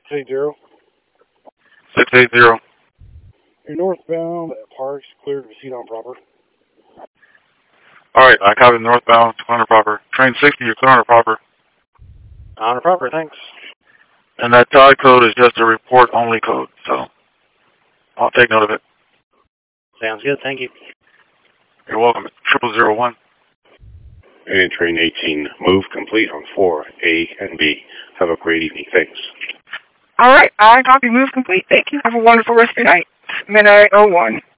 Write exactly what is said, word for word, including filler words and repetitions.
six eight zero. six eight zero. You're northbound at Parks, clear to proceed on proper. Alright, I copy northbound, clear on proper. Train sixty, you're clear on proper. On proper, thanks. And that tide code is just a report-only code, so I'll take note of it. Sounds good, thank you. You're welcome. Triple zero one. And train eighteen, move complete on four A and B. Have a great evening. Thanks. All right, I copy. Move complete. Thank you. Have a wonderful rest of your night. Midnight oh one.